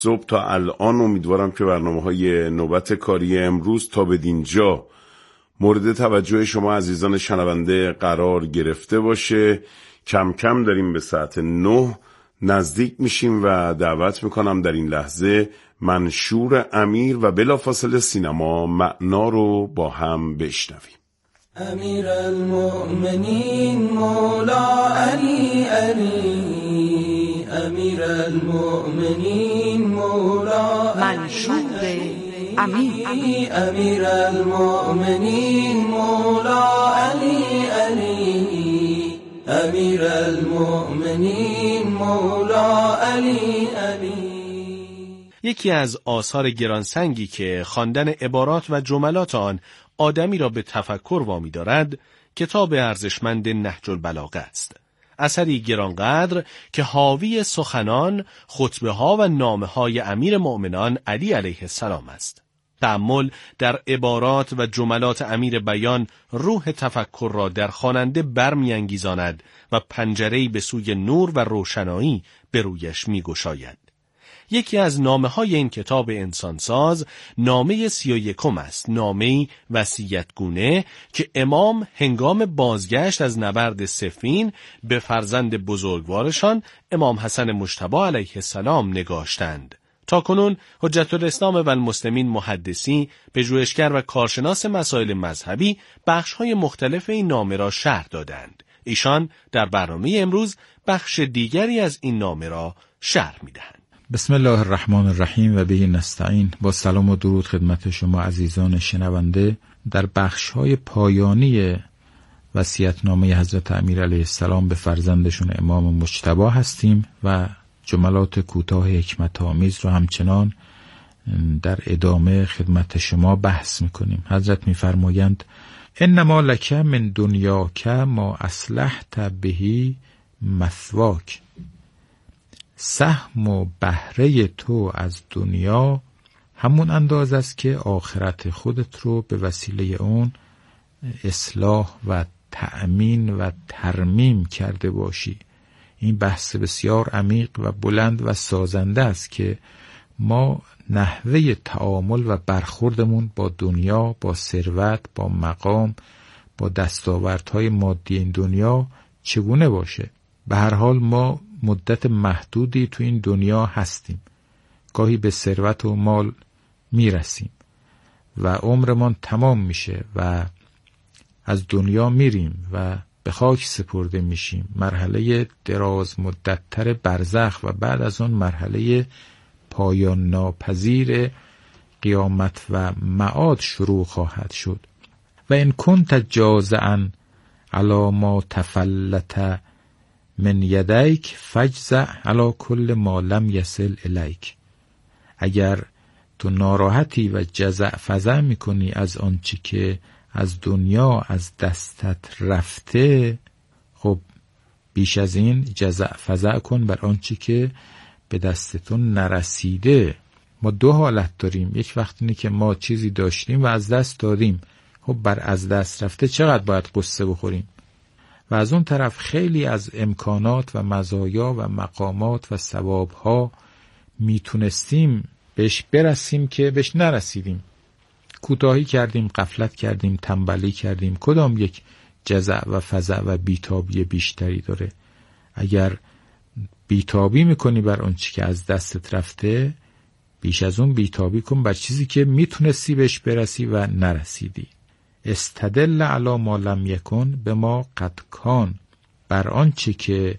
صبح تا الان امیدوارم که برنامه‌های نوبت کاری امروز تا بدینجا مورد توجه شما عزیزان شنونده قرار گرفته باشه. کم کم داریم به ساعت 9 نزدیک میشیم و دعوت میکنم در این لحظه منشور امیر و بلافاصله سینما معنا رو با هم بشنویم. امیر المؤمنین مولا علی علی، امیر المؤمنین مولا منشور امیر، امیر المؤمنین مولا علی علی، امیر المؤمنین مولا علی علی. یکی از آثار گرانسنگی که خواندن عبارات و جملات آن آدمی را به تفکر وامی دارد، کتاب ارزشمند نهج البلاغه است. اثری گرانقدر که حاوی سخنان، خطبه ها و نامه های امیر مؤمنان علی علیه السلام است. تأمل در عبارات و جملات امیر بیان روح تفکر را در خواننده برمی‌انگیزاند و پنجره‌ای به سوی نور و روشنایی به رویش می‌گشاید. یکی از نامه‌های این کتاب انسانساز نامه 31 است، نامه‌ای وصیت‌گونه که امام هنگام بازگشت از نبرد صفین به فرزند بزرگوارشان امام حسن مجتبی علیه السلام نگاشتند. تاکنون حجت الاسلام و المسلمین محدثی، پژوهشگر و کارشناس مسائل مذهبی بخش‌های مختلف این نامه را شرح دادند. ایشان در برنامه امروز بخش دیگری از این نامه را شرح می‌دهند. بسم الله الرحمن الرحیم و به نستعین. با سلام و درود خدمت شما عزیزان شنونده. در بخش‌های پایانی وصیت‌نامه حضرت امیر علیه السلام به فرزندشون امام مجتبی هستیم و جملات کوتاه حکمت‌آمیز رو همچنان در ادامه خدمت شما بحث می‌کنیم. حضرت می‌فرمایند انما لک من دنیاک ما اصلحت بهی مثواک. سهم و بهره تو از دنیا همون اندازه است که آخرت خودت رو به وسیله اون اصلاح و تأمین و ترمیم کرده باشی. این بحث بسیار عمیق و بلند و سازنده است که ما نحوه تعامل و برخوردمون با دنیا، با ثروت، با مقام، با دستاوردهای مادی این دنیا چگونه باشه. به هر حال ما مدت محدودی تو این دنیا هستیم. گاهی به ثروت و مال میرسیم و عمرمان تمام میشه و از دنیا میریم و به خاک سپرده میشیم. مرحله دراز مدت‌تر برزخ و بعد از اون مرحله پایان ناپذیر قیامت و معاد شروع خواهد شد. و ان کنت جازعا علی ما تفلت من یدیک فجزع علی کل ما لم یصل الیک. اگر تو ناراحتی و جزع فزع میکنی از آنچه که از دنیا از دستت رفته، خب بیش از این جزع فزع کن بر آنچه که به دستتون نرسیده. ما دو حالت داریم. یک وقت اینه که ما چیزی داشتیم و از دست دادیم، خب بر از دست رفته چقدر باید قصه بخوریم. و از اون طرف خیلی از امکانات و مزایا و مقامات و ثوابها میتونستیم بهش برسیم که بهش نرسیدیم. کوتاهی کردیم، غفلت کردیم، تنبلی کردیم. کدام یک جزع و فزع و بیتابی بیشتری داره؟ اگر بیتابی میکنی بر اون چی که از دستت رفته، بیش از اون بیتابی کن بر چیزی که میتونستی بهش برسی و نرسیدی. استدل علی ما لم یکن به ما قد کان. بر آنچه که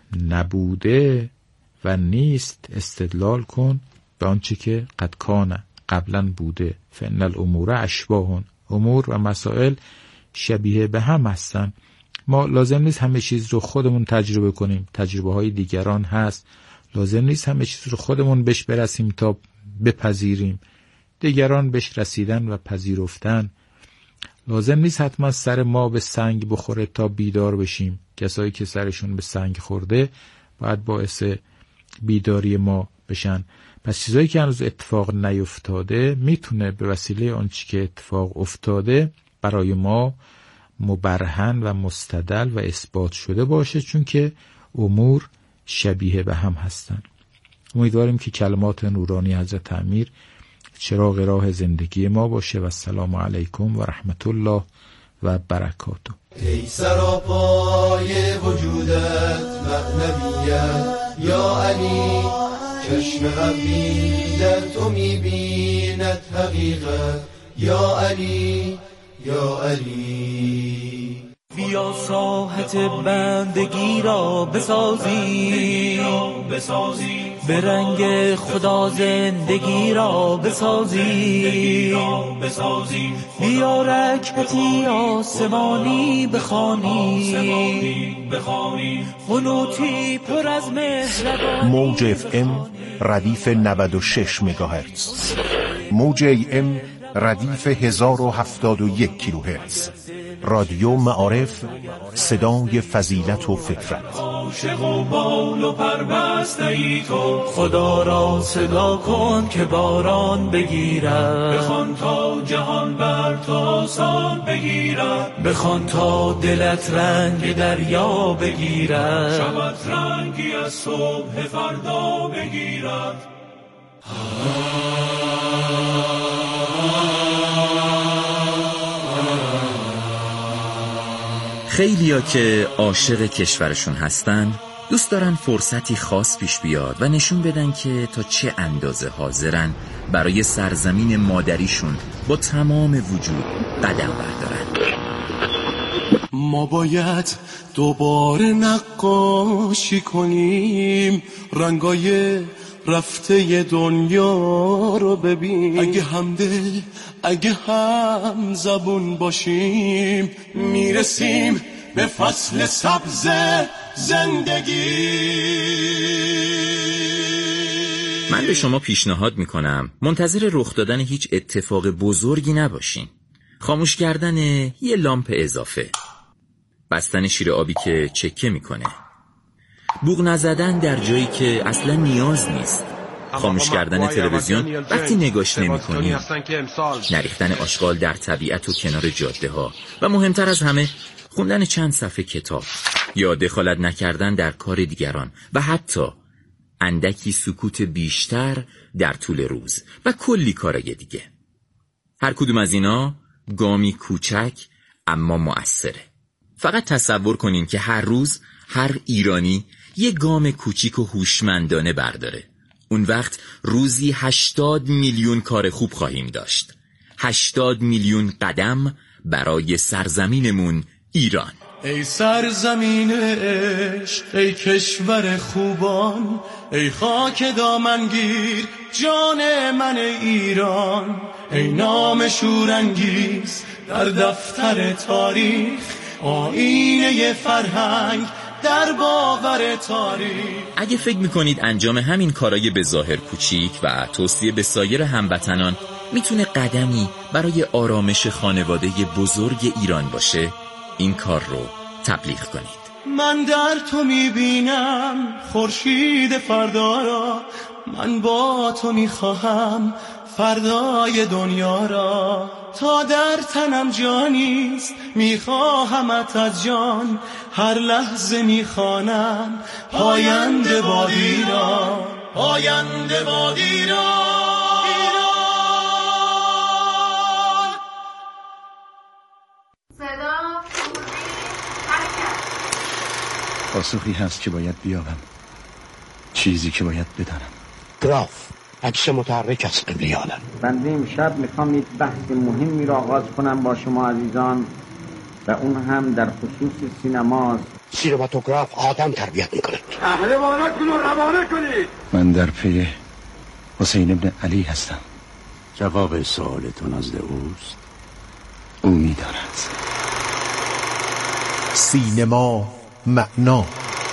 نبوده و نیست استدلال کن به آنچه که قد کان، قبلا بوده. فان الامور اشباح. امور و مسائل شبیه به هم هستن. ما لازم نیست همه چیز رو خودمون تجربه کنیم، تجربه های دیگران هست. لازم نیست همه چیز رو خودمون بهش برسیم تا بپذیریم، دیگران بهش رسیدن و پذیرفتن. لازم نیست حتما سر ما به سنگ بخوره تا بیدار بشیم. کسایی که سرشون به سنگ خورده باید باعث بیداری ما بشن. پس چیزایی که هنوز اتفاق نیفتاده میتونه به وسیله آنچه که اتفاق افتاده برای ما مبرهن و مستدل و اثبات شده باشه، چون که امور شبیه به هم هستن. امیدواریم که کلمات نورانی حضرت امیر چراغ راه زندگی ما باشه. و السلام علیکم و رحمت الله و برکاته. ای سراپای وجودت معنویت یا علی، چشم ابری در تو میبیند حقیقت یا علی یا علی. بیا ساحت بندگی را بسازی، به رنگ خدا زندگی را بسازی، بیا رکعتی آسمانی بخوانی، قنوتی پر از مهربانی. موج اف ام ردیف 96 مگاهرتز، موج ای ام ردیف 1071 کیلوهرتز. رادیو معارف، صدای فضیلت و فکرت. عاشق و بال و پربسته ای تو، خدا را صدا کن که باران بگیرد، بخوان تا جهان بر تو آسان بگیرد، بخوان تا دلت رنگ دریا بگیرد، شبت رنگی از صبح فردا بگیرد. خیلیا که عاشق کشورشون هستن دوست دارن فرصتی خاص پیش بیاد و نشون بدن که تا چه اندازه حاضرن برای سرزمین مادریشون با تمام وجود قدم بردارن. ما باید دوباره نقاشی کنیم، رنگای رفته دنیا رو ببین. اگه همدل اگه هم زبون باشیم، میرسیم به فصل سبز زندگی. من به شما پیشنهاد میکنم منتظر رخ دادن هیچ اتفاق بزرگی نباشین. خاموش کردن یه لامپ اضافه، بستن شیر آبی که چکه میکنه، بوق نزدن در جایی که اصلا نیاز نیست، خاموش کردن تلویزیون وقتی نگاش نمی‌کنی، نریختن آشغال در طبیعت و کنار جاده ها، و مهمتر از همه خوندن چند صفحه کتاب یا دخالت نکردن در کار دیگران و حتی اندکی سکوت بیشتر در طول روز و کلی کارای دیگه. هر کدوم از اینا گامی کوچک اما مؤثره. فقط تصور کنین که هر روز هر ایرانی یه گام کوچیک و هوشمندانه برداره. اون وقت روزی 80 میلیون کار خوب خواهیم داشت. 80 میلیون قدم برای سرزمینمون ایران. ای سرزمین عشق، ای کشور خوبان، ای خاک دامنگیر جان من ایران، ای نام شورانگیز در دفتر تاریخ، آینه فرهنگ در باور تاریخ. اگه فکر میکنید انجام همین کارای به ظاهر کوچیک و توصیه به سایر هموطنان میتونه قدمی برای آرامش خانواده بزرگ ایران باشه، این کار رو تبلیغ کنید. من در تو میبینم خورشید فردا را، من با تو میخواهم فردای دنیا را، تا در تنم جانیست میخواهمت از جان، هر لحظه میخوانم پاینده باد ایران، پاینده باد ایران. پاسخی هست که باید بیابم، چیزی که باید بدانم. گراف، عکس متحرک از قبله عالم. بنده امشب میخوام یک بحث مهمی را آغاز کنم با شما عزیزان، و اون هم در خصوص سینماست. سینماتوگراف آدم تربیت میکنه. پهلوانان رو روانه کنید. من در پی حسین ابن علی هستم. جواب سوالتون نزد اوست. او میداند. سینما معنا.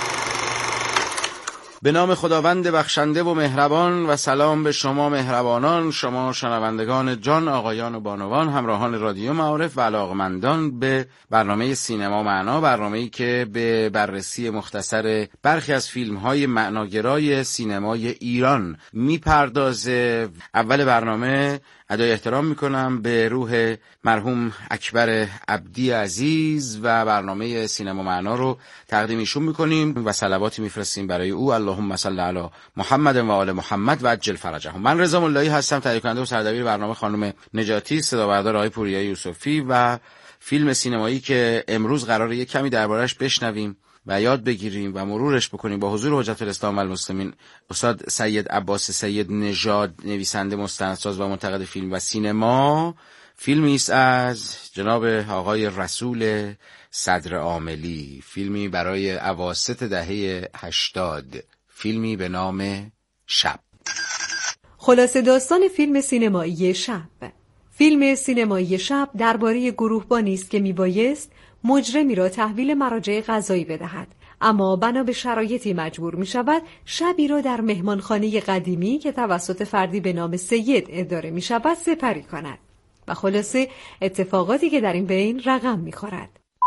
به نام خداوند بخشنده و مهربان، و سلام به شما مهربانان، شما شنوندگان جان، آقایان و بانوان، همراهان رادیو معارف و علاقمندان به برنامه سینما معنا، برنامه‌ای که به بررسی مختصر برخی از فیلم‌های معناگرای سینمای ایران میپردازه. اول برنامه ادای احترام میکنم به روح مرحوم اکبر عبدی عزیز و برنامه سینما معنا رو تقدیم ایشون میکنیم و صلواتی میفرستیم برای او. اللهم صل علی محمد و آل محمد و عجل فرجهم. من رضا ملایی هستم، تهیه کننده و سردبیر برنامه خانم نجاتی، صدا بردار آقای پوریا یوسفی و فیلم سینمایی که امروز قراره یک کمی درباره‌اش بشنویم و یاد بگیریم و مرورش بکنیم با حضور حجت الاسلام و المسلمین استاد سید عباس سید نژاد، نویسنده، مستندساز و منتقد فیلم و سینما. فیلمی است از جناب آقای رسول صدرعاملی، فیلمی برای اواسط دهه 80، فیلمی به نام شب. خلاصه داستان فیلم سینمایی شب. فیلم سینمایی شب درباره گروهبانی است که میبایست مجرمی را تحویل مراجع قضایی بدهد، اما بنا به شرایطی مجبور می شود شبی را در مهمانخانه قدیمی که توسط فردی به نام سید اداره می شود سپری کند و خلاصه اتفاقاتی که در این بین رقم می خورد.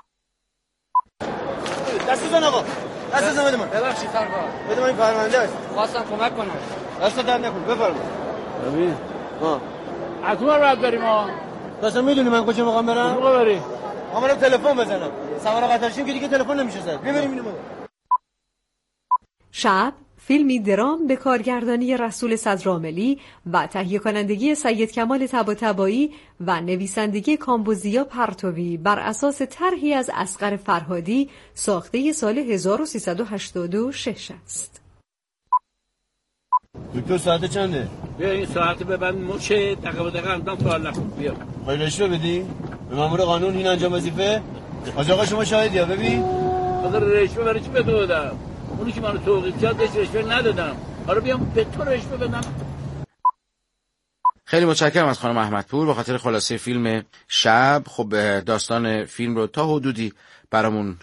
دست بزن آقا، دست بزن بده من. ببخشید سرکار، بده من این پرونده است. خواستم کمک کنم. دست درد نکن، بفرمایید. ببین از اون راه بریم ها. داشتم میدونی من کجا میخوام برم؟ کجا بری؟ من تلفن بزنم. سوار قطار شیم که دیگه تلفن نمیشه زد. ببریم اینو. شب فیلمی درام به کارگردانی رسول صدرعاملی و تهیه کنندگی سید کمال طباطبایی و نویسندگی کامبوزیا پرتوی بر اساس طرحی از اصغر فرهادی ساخته سال 1386 است. دکتر ساعت چنده؟ بیا این ساعت ببند مچه دقیقه به دقیقه اندام سوال نکن. بیا باید رشوه بدی؟ به مامور قانون این انجام وظیفه؟ آج آقا شما شاهدی ها ببین؟ خدا رشوه برای چی بدادم؟ اونی که منو توقیف کرد بهش رشوه ندادم. حالا بیام به تو رشوه بدم. خیلی متشکرم از خانم احمدپور به خاطر خلاصه فیلم شب. خب داستان فیلم رو تا حدودی برامون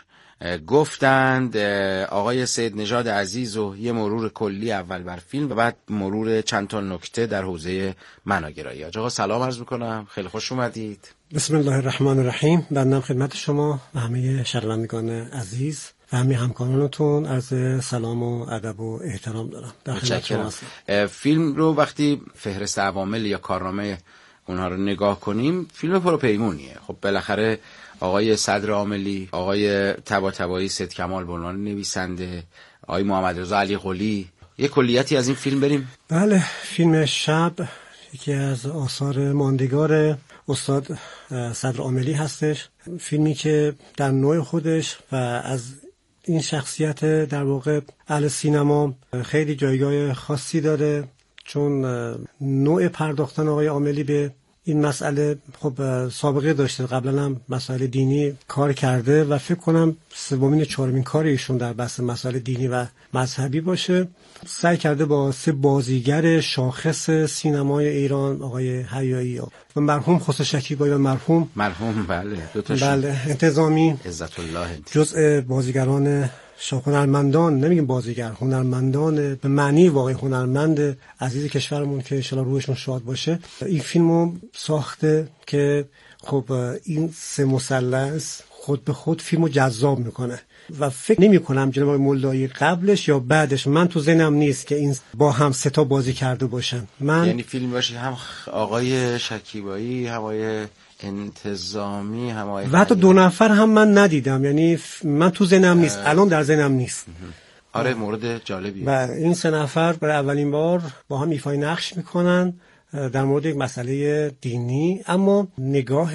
گفتند آقای سید نژاد عزیز و یه مرور کلی اول بر فیلم و بعد مرور چند تا نکته در حوزه معناگرایی. آقا سلام عرض میکنم، خیلی خوش اومدید. بسم الله الرحمن الرحیم. بنده خدمت شما و همه شنوندگان عزیز و همه همکارانتون عرض سلام و ادب و احترام دارم. متشکرم. فیلم رو وقتی فهرست عوامل یا کارنامه اونها رو نگاه کنیم فیلم پروپیمونیه. خب بالاخره آقای صدرعاملی، آقای طباطبایی، سید کمال به عنوان نویسنده، آقای محمد رضا علی قلی، یه کلیتی از این فیلم بریم. بله، فیلم شب یکی از آثار ماندگار استاد صدرعاملی هستش. فیلمی که در نوع خودش و از این شخصیت در واقع اهل سینما خیلی جایگاه خاصی داره، چون نوع پرداختن آقای عاملی به این مسئله خب سابقه داشته، قبلا هم مسائل دینی کار کرده و فکر کنم سومین چهارمین کار ایشون در بحث مسائل دینی و مذهبی باشه. سعی کرده با سه بازیگر شاخص سینمای ایران، آقای حیایی و مرحوم خسرو شکیبایی و مرحوم بله دو تاشون بله انتظامی عزت الله جزء بازیگران هنرمندان، نمیگیم بازیگر، هنرمندان به معنی واقعی هنرمند عزیز کشورمون که انشالله روحشون شاد باشه، این فیلمو ساخته که خب این سه مثلث خود به خود فیلمو جذاب میکنه و فکر نمی کنم جناب آقای مولایی قبلش یا بعدش، من تو ذهنم نیست که این با هم سه تا بازی کرده باشن. یعنی فیلم باشه هم آقای شکیبایی، هم آقای انتظامی، هم آقای و حتی دو نفر هم من ندیدم، یعنی من تو ذهنم نیست، الان در ذهنم نیست. آره مورد جالبیه. و این سه نفر برای اولین بار با هم ایفای نقش میکنن در مورد یک مسئله دینی، اما نگاه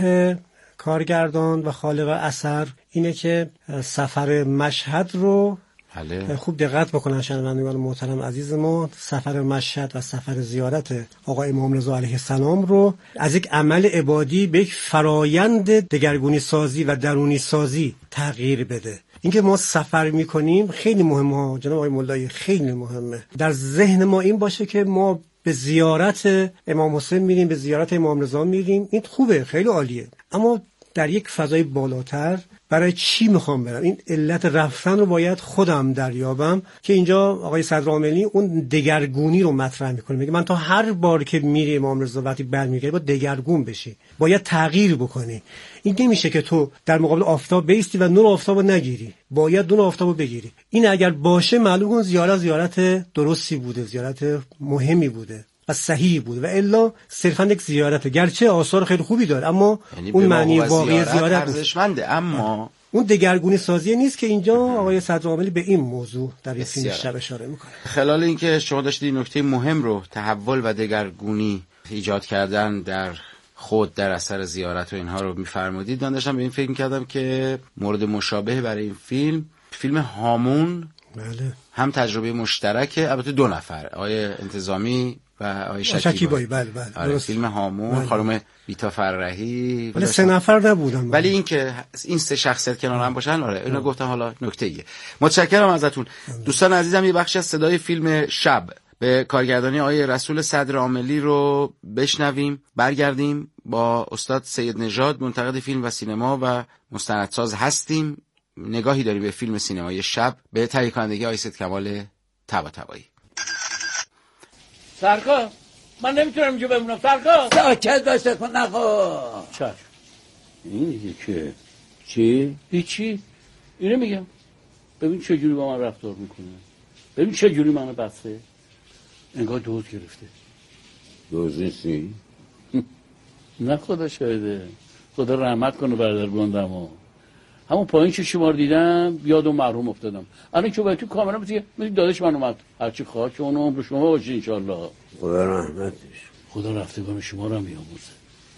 کارگردان و خالق اثر اینه که سفر مشهد رو خوب دقت بکنن شنوندگان محترم عزیز ما. سفر مشهد و سفر زیارت آقای امام رضا علیه السلام رو از یک عمل عبادی به یک فرایند دگرگونی سازی و درونی سازی تغییر بده. اینکه ما سفر میکنیم خیلی مهمه جناب آقای مولایی، خیلی مهمه در ذهن ما این باشه که ما به زیارت امام حسین میریم، به زیارت امام رضا میریم، این خوبه، خیلی عالیه، اما در یک فضای بالاتر برای چی میخوام برم؟ این علت رفتن رو باید خودم دریابم که اینجا آقای صدرعاملی اون دگرگونی رو مطرح میکنه. میگه من تا هر بار که میری امام رضا وقتی برمیگردی باید دگرگون بشی، باید تغییر بکنی. این نمیشه که تو در مقابل آفتاب بیستی و نور آفتاب رو نگیری، باید نور آفتاب رو بگیری. این اگر باشه معلوم کن زیارت درستی بوده، زیارت مهمی بوده. و صحیح بود و الا صرفا یک زیارته، گرچه آثار خیلی خوبی داره اما یعنی اون معنی واقعی زیارت ارزشمنده، اما اون دگرگونی سازی نیست که اینجا آقای صدرعاملی به این موضوع در این فیلم شب اشاره میکنه. خلال اینکه شما داشتید این نکته مهم رو، تحول و دگرگونی ایجاد کردن در خود در اثر زیارت و اینها رو میفرمودید، من داشتم به این فکر میکردم که مورد مشابه برای این فیلم هامون بله هم تجربه مشترکه، البته 2 نفر، آقای انتظامی و آقای شکیبایی. بله آره، فیلم هامون بله. خانم بیتا فرحی، ولی 3 نفر نبودن، ولی این که این 3 شخصیت کنار هم باشن، آره اینو گفتم. حالا نکته ایه. متشکرم ازتون دوستان عزیزم. یه بخش از صدای فیلم شب به کارگردانی آقای رسول صدرعاملی رو بشنویم، برگردیم با استاد سید نژاد منتقد فیلم و سینما و مستندساز هستیم، نگاهی داریم به فیلم سینمایی شب به تهیه کنندگی آقای سید کمال طباطبایی. سرکار من نمیتونم اینجا بمونم. سرکار ساکت باشه کن نخوا. چشم. این دیگه که چی؟ هیچی. اینو میگم ببین چه جوری با من رفتار میکنه، ببین چه جوری منو بسته، انگار دوز گرفته. دوز نیستی؟ نه خدا شاهده، خدا رحمت کنه برادر گندمو. همون پایین که شما رو دیدم یاد اون مرحوم افتادم. الان که باید تو کاملا مثل داداش من اومد. هرچی خواهد که اون عمر شما باشه انشالله. خدا رحمتش. خدا رفتگان شما رو هم بیاموزه.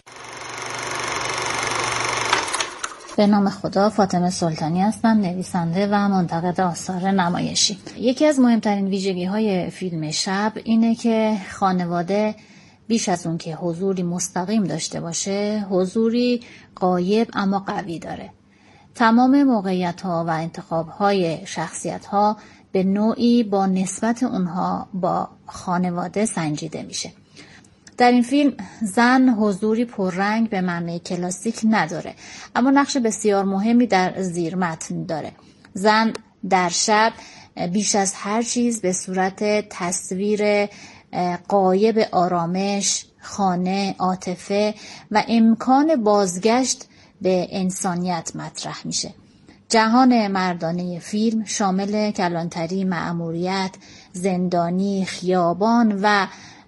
به نام خدا، فاطمه سلطانی هستم، نویسنده و منتقد آثار نمایشی. یکی از مهمترین ویژگی‌های فیلم شب اینه که خانواده بیش از اون که حضوری مستقیم داشته باشه، حضوری غایب اما قوی داره. تمام موقعیت‌ها و انتخاب‌های شخصیت‌ها به نوعی با نسبت اونها با خانواده سنجیده میشه. در این فیلم زن حضوری پررنگ به معنی کلاسیک نداره، اما نقش بسیار مهمی در زیر متن داره. زن در شب بیش از هر چیز به صورت تصویر غایب آرامش، خانه، عاطفه و امکان بازگشت به انسانیت مطرح میشه. جهان مردانه فیلم شامل کلانتری، مأموریت، زندانی، خیابان و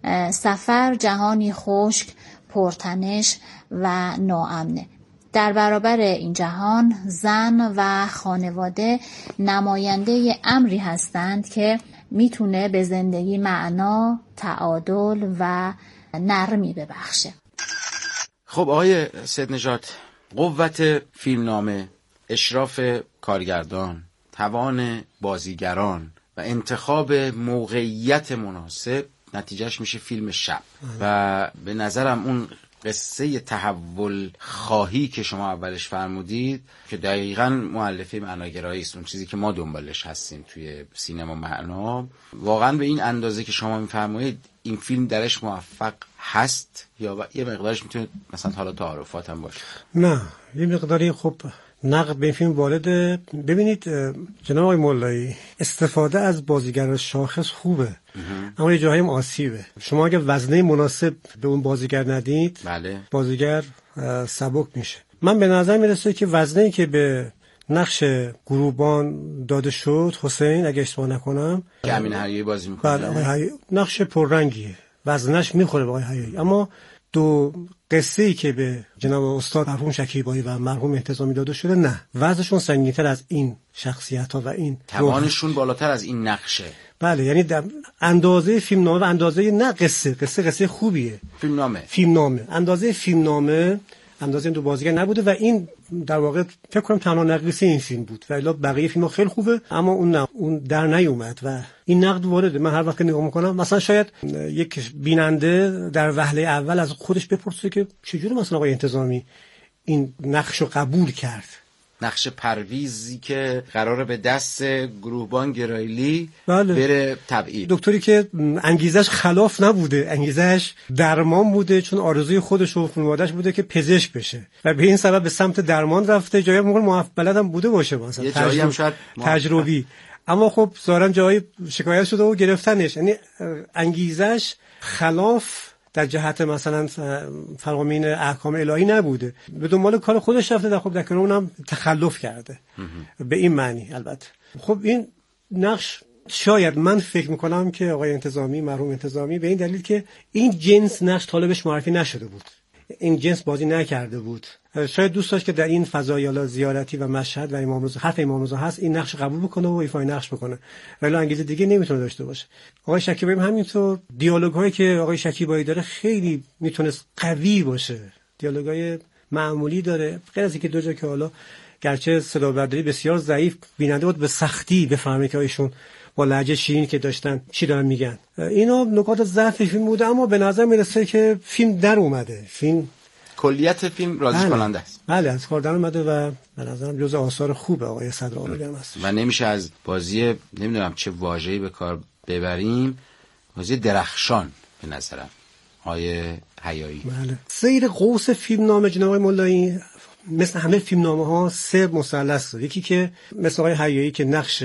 سفر جهانی خشک، پرتنش و ناامنه. در برابر این جهان زن و خانواده نماینده امری هستند که میتونه به زندگی معنا، تعادل و نرمی ببخشه. خب آقای سید نژاد، قوت فیلمنامه، اشراف کارگردان، توان بازیگران و انتخاب موقعیت مناسب نتیجهش میشه فیلم شب. و به نظرم اون قصه تحول خواهی که شما اولش فرمودید که دقیقاً مؤلفه معناگرایی است، اون چیزی که ما دنبالش هستیم توی سینما معنا، واقعاً به این اندازه که شما میفرمایید این فیلم درش موفق هست یا یه مقدارش میتونه مثلا حالا تعارفات هم باشه؟ نه، یه مقداری خب نقد به این فیلم وارد. ببینید جناب آقای مولایی، استفاده از بازیگر شاخص خوبه اما یه جاهایی آسیبه. شما اگه وزنه مناسب به اون بازیگر ندید، بله، بازیگر سبک میشه. من به نظر میرسه که وزنه‌ای که به نقش گروبان داده شد، حسین اگه اشتباه نکنم که امین حیایی بازی میکنه، بله، نقش پررنگیه، وزنش میخوره به آقای حیایی. اما 2 قصه‌ای که به جناب استاد مرحوم شکیبایی و مرحوم انتظامی داده شده، نه، وزنشون سنگین‌تر از این شخصیت‌ها و این توانشون بالاتر از این نقشه. بله، یعنی در اندازه فیلمنامه و اندازه نه قصه خوبیه. فیلمنامه اندازه فیلمنامه اندازه این 2 بازیگر نبوده و این در واقع فکر کنم تنها نقص این فیلم بود و الا بقیه فیلم‌ها خیلی خوبه اما اون در نیومد و این نقد وارده. من هر وقت نگاه میکنم مثلا شاید یک بیننده در وهله اول از خودش بپرسه که چجوری مثلا آقای انتظامی این نقشو قبول کرد، نقش پرویزی که قراره به دست گروهبان گرایلی بله، بره تبعید، دکتری که انگیزش خلاف نبوده، انگیزش درمان بوده، چون آرزوی خودش و خانواده‌اش بوده که پزشک بشه و به این سبب به سمت درمان رفته. جایی موقع موفق هم بوده باشه، مثلا یه جایی هم شاید تجربی، اما خب ظاهرا جایی شکایت شده و گرفتنش. یعنی انگیزش خلاف در جهت مثلا فرامین احکام الهی نبوده، به دنبال کار خودش رفته، خب در کنار اونم تخلف کرده به این معنی. البته خب این نقش شاید من فکر میکنم که آقای انتظامی، مرحوم انتظامی، به این دلیل که این جنس نقش طالبش معرفی نشده بود، این جنس بازی نکرده بود، شاید دوست داشت که در این فضای زیارتی و مشهد و امام رضا، حرف امام رضا هست، این نقش قبول بکنه و ایفای نقش بکنه، ولی انگیزه دیگه نمیتونه داشته باشه. آقای شکیبایی همینطور، دیالوگ هایی که آقای شکیبایی داره خیلی میتونست قوی باشه، دیالوگ های معمولی داره، غیر از اینکه دو جا که حالا گرچه صدا برداری بسیار ضعیف، بیننده بود به سختی بفهمه که ایشون با لهجه شیرین که داشتن چی دارن میگن. اینا نکات ضعف فیلم بوده، اما به نظر میرسه که فیلم در اومده، فیلم کلیت فیلم راضی کننده است. بله، از کار در اومده و به نظرم جزء آثار خوب آقای صدرآبادی هم هست. و نمیشه از بازی نمیدونم چه واژه‌ای به کار ببریم، بازی درخشان به نظرم آقای حیایی. بله. سیر قوس فیلمنامه جناب آقای ملایی مثل همه فیلمنامه‌ها سه مثلث داره. یکی که مثل آقای حیایی که نقش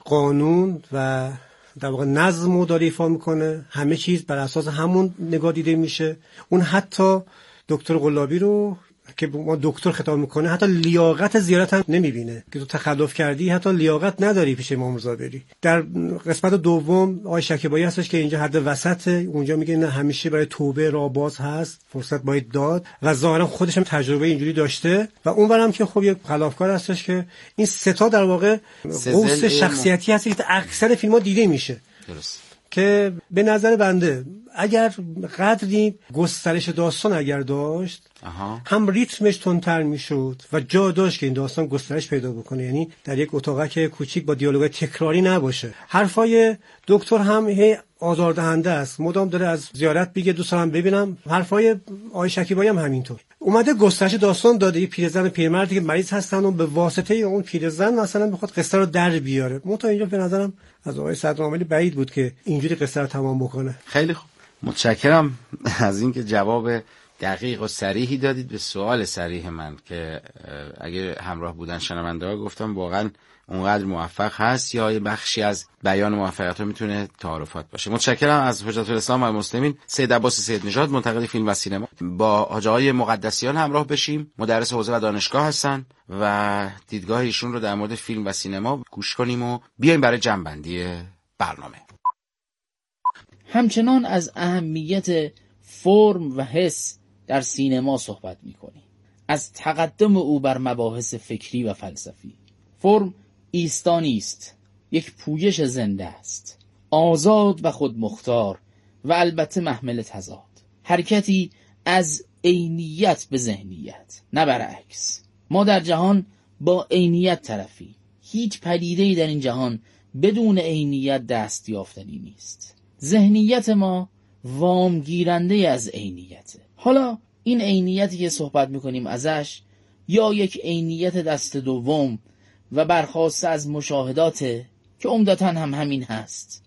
قانون و در واقع نظم رو داره ایفا میکنه، همه چیز بر اساس همون نگاه دیده میشه. اون حتی دکتر قلابی رو که ما دکتر خطاب میکنه حتی لیاقت زیارت هم نمیبینه که تو تخلف کردی، حتی لیاقت نداری پیش امام رضا بری. در قسمت دوم آقای شکیبایی هستش که اینجا حد وسط، اونجا میگه نه همیشه برای توبه راه باز هست، فرصت باید داد و ظاهرا خودش هم تجربه اینجوری داشته. و اونورم که خب یک خلافکار هستش که این سه تا در واقع قوس شخصیتی هست که اکثر فیلم‌ها دیده میشه. درست. که به نظر بنده اگر قدری گسترش داستان اگر داشت هم ریتمش تندتر میشد و جا داشت که این داستان گسترش پیدا بکنه، یعنی در یک اتاقک کوچیک با دیالوگ تکراری نباشه. حرفای دکتر هم آزاردهنده است، مدام داره از زیارت بگه دوست دارم ببینم. حرفای آقای شکیبایی هم همینطور. اومده گسترش داستان داده، یه پیرزن و پیرمردی که مریض هستن و به واسطه اون پیرزن مثلا بخواد قصه رو در بیاره. تا اینجا به نظرم از آقای صدرآبادی بعید بود که اینجوری قصه رو تمام بکنه. خیلی خوب، متشکرم از اینکه جواب دقیق و صریحی دادید به سوال صریح من که اگه همراه بودن شنونده‌ها گفتم واقعا اونقدر موفق هست یا یه بخشی از بیان موفقیت‌ها میتونه تعارفات باشه. متشکرم از حجت الاسلام و المسلمین سید عباس سید نژاد، منتقد فیلم و سینما. با حاج آقای مقدسیان همراه بشیم، مدرس حوزه و دانشگاه هستن و دیدگاه ایشون رو در مورد فیلم و سینما گوش کنیم و بیایم برای جمع‌بندی برنامه. همچنان از اهمیت فرم و حس در سینما صحبت می‌کنیم، از تقدم او بر مباحث فکری و فلسفی. فرم ایستانی است، یک پویش زنده است، آزاد و خودمختار و البته محمل تضاد، حرکتی از عینیت به ذهنیت، نه برعکس. ما در جهان با عینیت طرفی، هیچ پدیده‌ای در این جهان بدون عینیت دست یافتنی نیست. ذهنیت ما وامگیرنده از عینیته. حالا این عینیتی که صحبت میکنیم ازش یا یک عینیت دست دوم و برخاسته از مشاهدات که عمدتاً هم همین هست،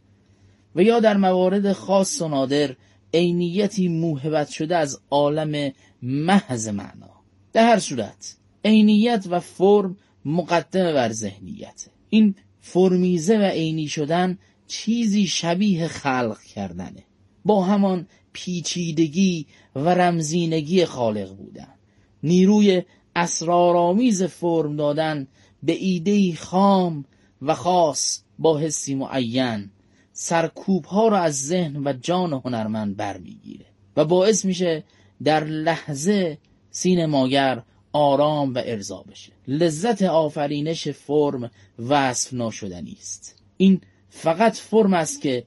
و یا در موارد خاص و نادر عینیتی موهبت شده از عالم محض معنا. در هر صورت عینیت و فرم مقدمه بر ذهنیت. این فرمیزه و عینی شدن چیزی شبیه خلق کردنه، با همان پیچیدگی و رمزینگی خالق بودن. نیروی اسرارآمیز فرم دادن به ایده‌ای خام و خاص با حسی معین سرکوب‌ها را از ذهن و جان هنرمند برمیگیره و باعث میشه در لحظه سینماگر آرام و ارضا بشه. لذت آفرینش فرم وصف ناشدنی است. این فقط فرم است که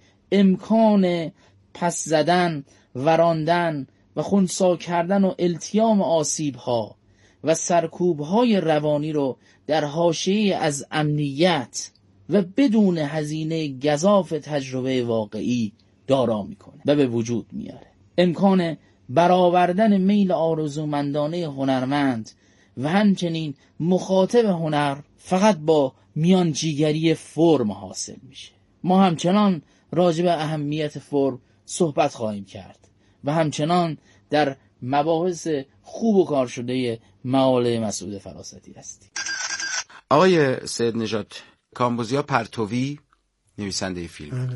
امکان پس زدن، وراندن و خنثی کردن و التیام آسیب‌ها و سرکوب‌های روانی رو در حاشیه از امنیت و بدون هزینه گزاف تجربه واقعی دارا میکنه و به وجود میاره. امکان برآوردن میل آرزومندانه هنرمند و همچنین مخاطب هنر فقط با میانجیگری فرم حاصل میشه. ما همچنان راجع به اهمیت فرم صحبت خواهیم کرد و همچنان در مباحث خوب و کار شده مقاله مسعود فراستی هستیم. آقای سید نژاد، کامبوزیا پرتوی نویسنده فیلم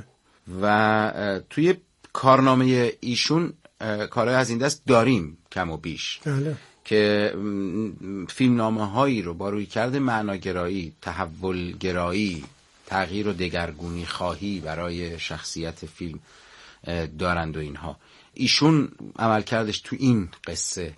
و توی کارنامه ایشون کارهای از این دست داریم کم و بیش که فیلمنامه هایی رو با روی کرده معناگرایی، تحولگرایی تغییر و دگرگونی خواهی برای شخصیت فیلم دارند و اینها. ایشون عملکردش تو این قصه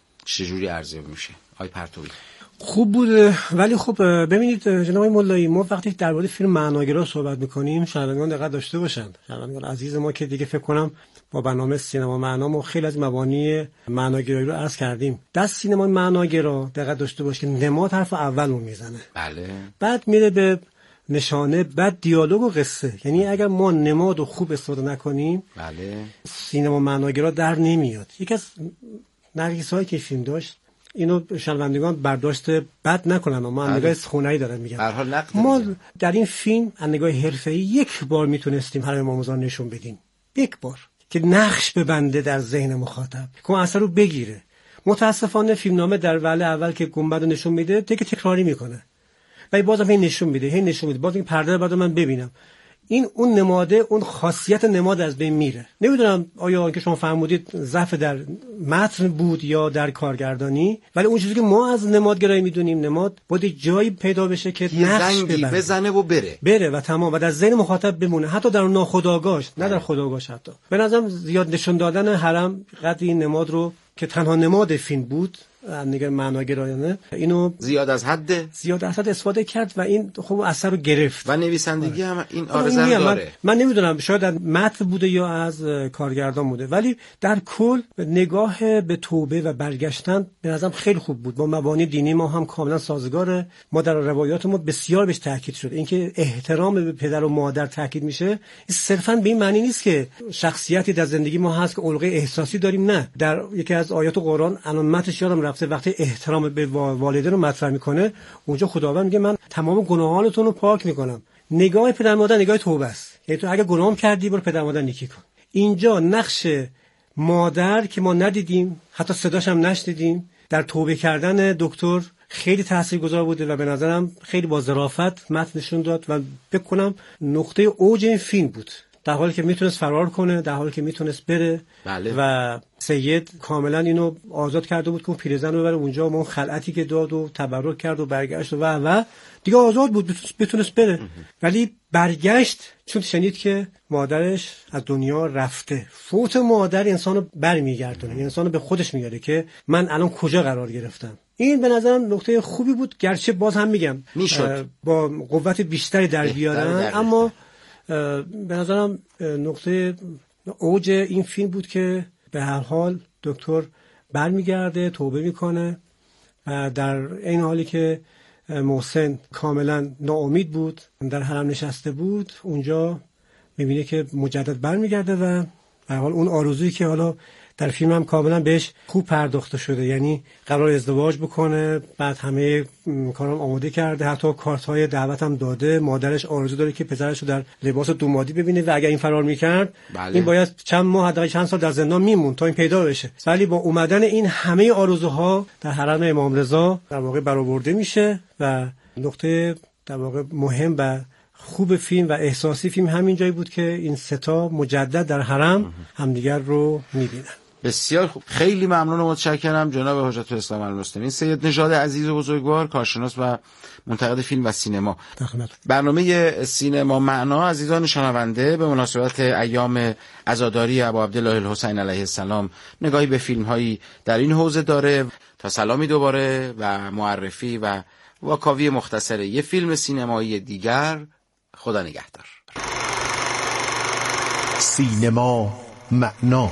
چجوری ارزیابی میشه؟ آقای پرتویی. خوب بوده، ولی خب ببینید جناب مولایی، ما وقتی درباره فیلم معناگرا صحبت میکنیم شنوندگان دقت داشته باشن. شنوندگان عزیز ما که دیگه فکر کنم با برنامه سینما معنا ما خیلی از مبانی معناگرایی رو عرض کردیم. در سینما معناگرا دقت داشته باش که نماد حرف اول رو میزنه، بله، بعد میره به نشانه، بعد دیالوگ و قصه. یعنی اگر ما نماد رو خوب استفاده نکنیم، بله، سینما معناگرا در نمیاد. یکی از نرگس‌هایی که فیلم داشت، اینو شنوندگان برداشت بد نکنن، ما نگاه خونه‌ای دارم میگم. ما در این فیلم از نگاه حرفه‌ای یک بار میتونستیم حرم امامزاده نشون بدیم، یک بار که نقش ببنده در ذهن مخاطب، که اثر رو بگیره. متاسفانه فیلمنامه در وهله اول که گنبد رو نشون میده دیگه تکراری میکنه و بازم هی نشون میده، باز این پرده بعد من ببینم. این اون نماده، اون خاصیت نماد از بین میره. نمیدونم آیا که شما فرمودید ضعف در متن بود یا در کارگردانی، ولی اون چیزی که ما از نمادگرایی میدونیم، نماد باید جایی پیدا بشه که نقش بزنه و بره و تمام و در ذهن مخاطب بمونه، حتی در ناخودآگاهش، نه در خودآگاهش. حتی به نظرم زیاد نشون دادن حرم قدر این نماد رو که تنها نماد فیلم بود نگاه معناگرایانه، اینو زیاد از حد استفاده کرد و این خب اثر رو گرفت. و نویسندگی هم این آرزو رو داره. من نمیدونم شاید از متن بوده یا از کارگردان بوده، ولی در کل نگاه به توبه و برگشتن به نظرم خیلی خوب بود. با مبانی دینی ما هم کاملا سازگاره. ما در روایات ما بسیار بهش تاکید شده. اینکه احترام به پدر و مادر تاکید میشه، صرفا به این معنی نیست که شخصیتی در زندگی ما هست که علقه احساسی داریم. نه، در یکی از آیات قرآن علامتش یادم رفته، وقتی احترام به والدین رو مطرح میکنه، اونجا خداوند میگه من تمام گناهانتون رو پاک میکنم. نگاه پدر مادر نگاه توبه است، یعنی تو اگه گناه کردی برو پدر مادر نیکی کن. اینجا نقش مادر که ما ندیدیم، حتی صداش هم نشنیدیم، در توبه کردن دکتر خیلی تاثیرگذار بوده و به نظرم خیلی با ظرافت متن نشون داد و فکر کنم نقطه اوج این فیلم بود. در حالی که میتونست فرار کنه، در حالی که میتونست بره، بله. و سید کاملا اینو آزاد کرده بود که اون پیرزن رو ببره اونجا، اون خلعتی که داد و تبرک کرد و برگشت و دیگه آزاد بود، بتونست بره. ولی برگشت چون شنید که مادرش از دنیا رفته. فوت مادر انسانو برمیگردونه، انسانو به خودش میگره که من الان کجا قرار گرفتم. این به نظرم نقطه خوبی بود، گرچه باز هم میگم با قوت بیشتری در بیارن، اما به نظرم نقطه اوج این فیلم بود که به هر حال دکتر برمیگرده، توبه میکنه و در این حالی که محسن کاملا ناامید بود، در حرم نشسته بود، اونجا میبینه که مجدد برمیگرده و به هر حال اون آرزویی که حالا در فیلم هم کاملا بهش خوب پرداخته شده، یعنی قرار ازدواج بکنه، بعد همه کارام آماده کرده، حتی کارت‌های دعوت هم داده. مادرش آرزو داره که پسرش رو در لباس دومادی ببینه و اگر این فرار میکرد، بله، این باید چند ماه حداقل چند سال در زندان میمون تا این پیدا بشه. ولی با اومدن این همه آرزوها در حرم امام رضا در واقع برآورده میشه و نقطه در واقع مهم و خوب فیلم و احساسی فیلم همین جایی بود که این ستا مجدد در حرم همدیگر رو میبینن. بسیار خوب، خیلی ممنون و متشکرم جناب حجت الاسلام المسلمین سید نژاد عزیز و بزرگوار، کارشناس و منتقد فیلم و سینما. برنامه سینما معنا عزیزان شنونده به مناسبت ایام عزاداری ابا عبدالله الحسین علیه السلام نگاهی به فیلم هایی در این حوزه داره. تا سلامی دوباره و معرفی و واکاوی مختصر یه فیلم سینمایی دیگر. خدا نگهدار. سینما معنا.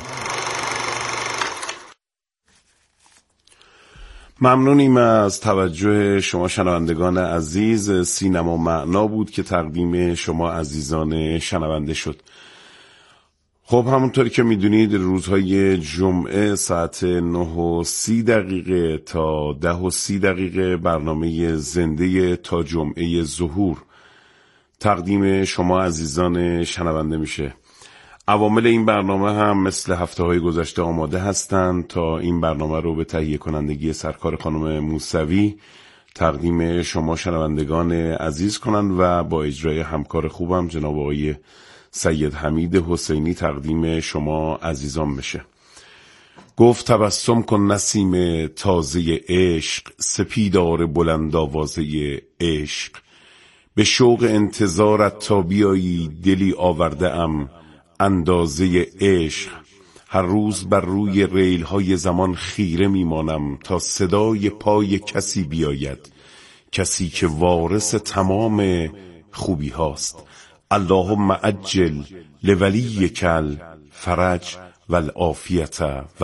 ممنونیم از توجه شما شنوندگان عزیز. سینما معنا بود که تقدیم شما عزیزان شنونده شد. خب همونطوری که میدونید روزهای جمعه ساعت 9:30 تا 10:30 برنامه زنده تا جمعه ظهور تقدیم شما عزیزان شنونده میشه. عوامل این برنامه هم مثل هفته‌های گذشته آماده هستند تا این برنامه رو به تهیه کنندگی سرکار خانم موسوی تقدیم شما شنوندگان عزیز کنند و با اجرای همکار خوبم جناب آقای سید حمید حسینی تقدیم شما عزیزان بشه. گفت تبسم کن نسیم تازه عشق، سپیدار بلند آوازه عشق، به شوق انتظارت تا بیایی دلی آورده ام اندازه عشق. هر روز بر روی ریل های زمان خیره میمانم تا صدای پای کسی بیاید، کسی که وارث تمام خوبی هاست. اللهم عجل لولیک الفرج والعافیت